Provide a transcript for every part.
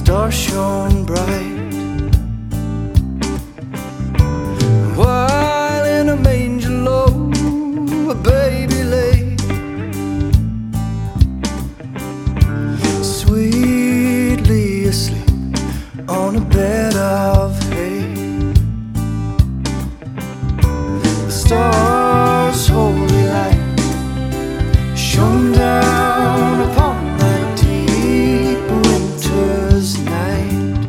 star shone bright, while in a manger low a baby lay, sweetly asleep on a bed of hay. The stars' holy light shone down upon that deep winter's night.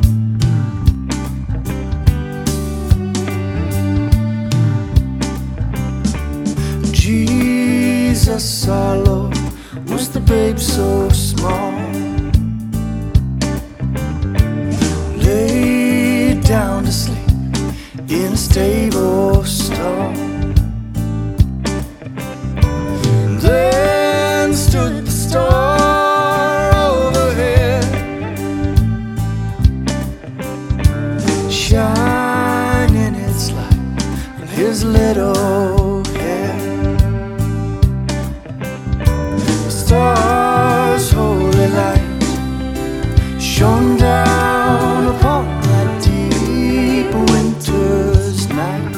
Jesus our Lord, was the babe so small, laid down to sleep in a stable stall. Then stood the star overhead, shining its light on his little head. The star's holy light shone down upon that deep winter's night.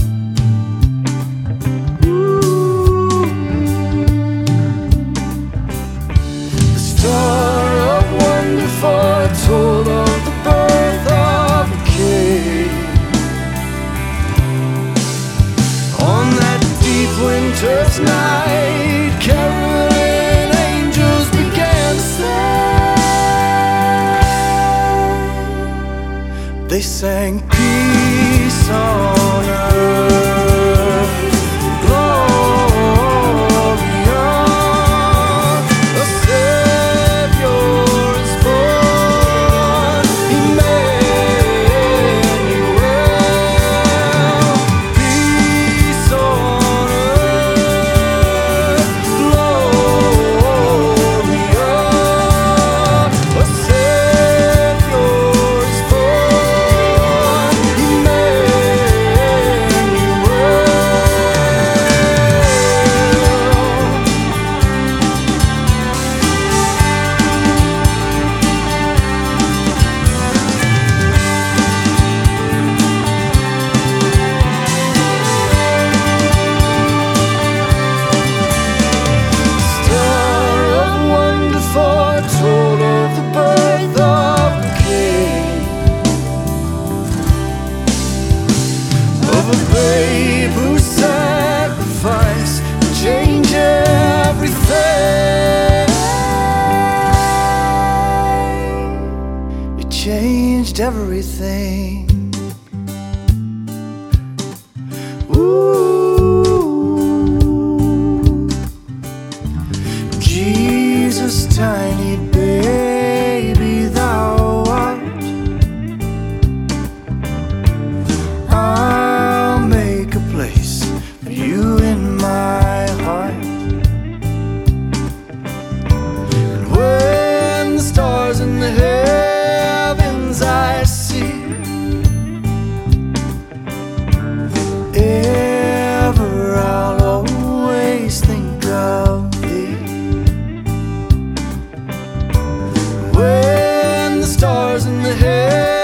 Told of the birth of a king. On that deep winter's night, caroling angels began to sing. They sang peace on earth, glory on the Savior is born, Emmanuel. Peace on earth, glory on the Savior is born, told of the birth of a king, of a babe whose sacrifice would change everything. It changed everything. Jesus, tiny baby thou art, I'll make a place for you in my heart. And when the stars in the heavens I see, ever I'll always think of thee. When the stars in the heavens